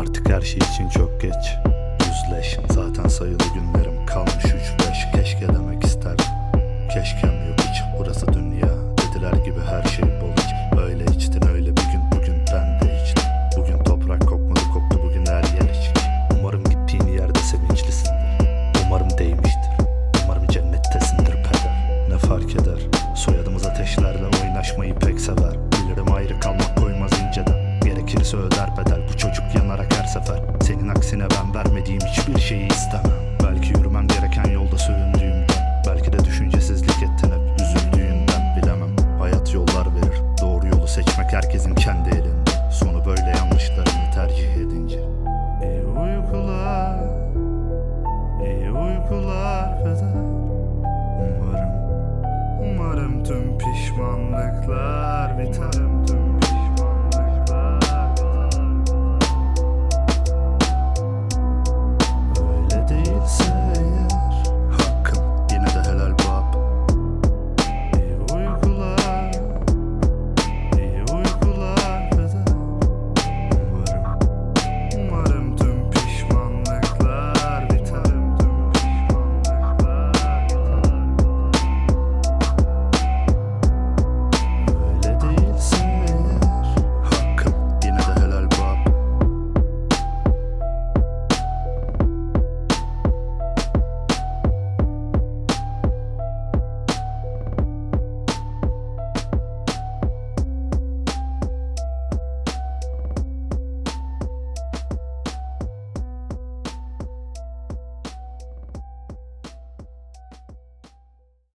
Artık her şey için çok geç. Yüzleş, zaten sayılı günlerim kalmış 3-5. Keşke demek isterdim, keşkem yok hiç. Burası dünya, dediler gibi her şey bol iç. Öyle içtin öyle bir gün, bugün ben de içtim. Bugün toprak kokmadı koktu, bugün her yer içki. Umarım gittiğin yerde sevinçlisindir, umarım değmiştir, umarım cennettesindir peder. Ne fark eder, soyadımız ateşlerle oynaşmayı pek sever. Bilirim ayrı kalmak koymaz inceden, gerekirse öder bedel. Bu çocuk yanarak her sefer, senin aksine ben vermediğim hiçbir şeyi istemem. Belki yürümem gereken yolda süründüğümden, belki de düşüncesizlik ettin hep üzüldüğünden, bilemem. Hayat yollar verir, doğru yolu seçmek herkesin kendi elinde. Sonu böyle yanlışlarını tercih edince. İyi uykular, iyi uykular peder. Umarım tüm pişmanlıklar biter.